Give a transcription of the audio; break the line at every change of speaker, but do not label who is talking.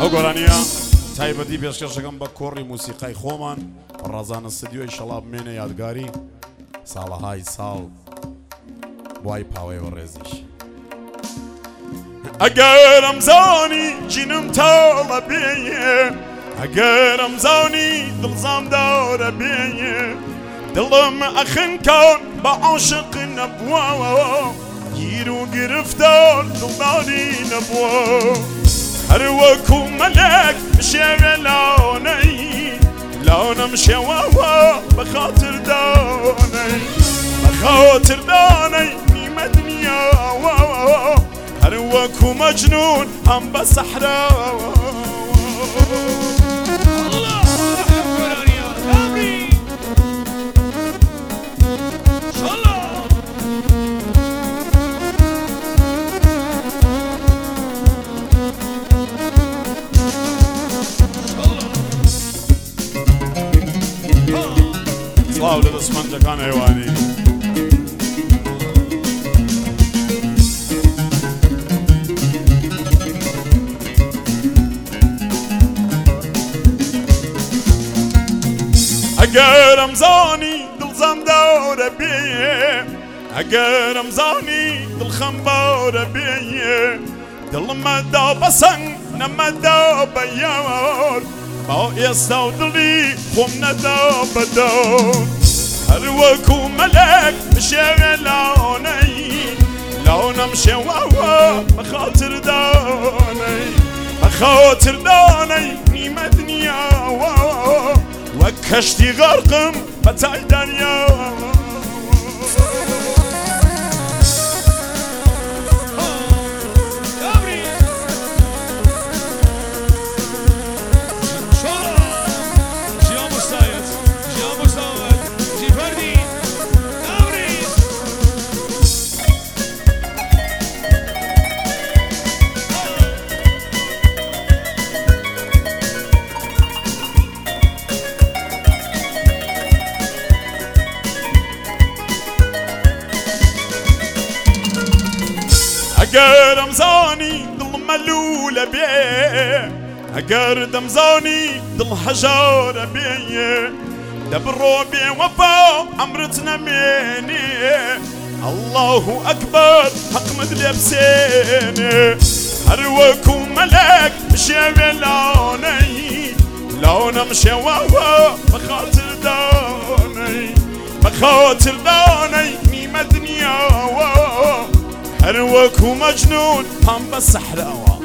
ئەو گۆرانیە تایبەتی پێشکەشەکەم بە کۆڕی موسیقای خۆمان ڕەزانە ستدیۆی شەڵاب بمێنە یادگاری ساڵەهای ساڵ وای پاوەیەوە ڕێزیش ئەگەرم زانی جینم تاڵە بێیە ئەگەرم زانی دڵزام داورە بێیە دڵم ئەخنکان بە عاشق نەبووەوە گیر و گرفتار دڵداری نەبووە هەر وەکو مەلەک بشێوێ لاونەم شێوەوە بەخاتر دانەی نیمە دنیاوە هەر وەکو مەجنون هەم بە سەحراوە سڵاو لە دەسمەندەکان هێوانی ئەگەرم زانی دڵزام داورە بێیە ئەگەرم زانی دڵخەم باورە بێیە دڵمەدا بە سەنگ نەمەدا بە یار با ئێستا و دڵی خۆم نەدا بەدەور هەر وەکو مەلەک بشێوێ لاونەم شێوەوە بەخاتر دانەی نیمە دنیاوە وەک کەشتی غەرقم بە تای دەریاوە ئەگەرم زانی دڵ مەلوولە بێ ئەگەر دەمزانی دڵ هەژارە بێیە دەبڕۆ بێوەفا ئەمرت نەمێنێ ئەڵڵاهو ئەکبەر حەقمت لێ بسێنێ هەر وەکو مەلەک بشێوێ لاونەم شێوەوە بەخاتر دانەی نیمە دنیاوە هەر وەکو مەجنون هەم بە سەحراوە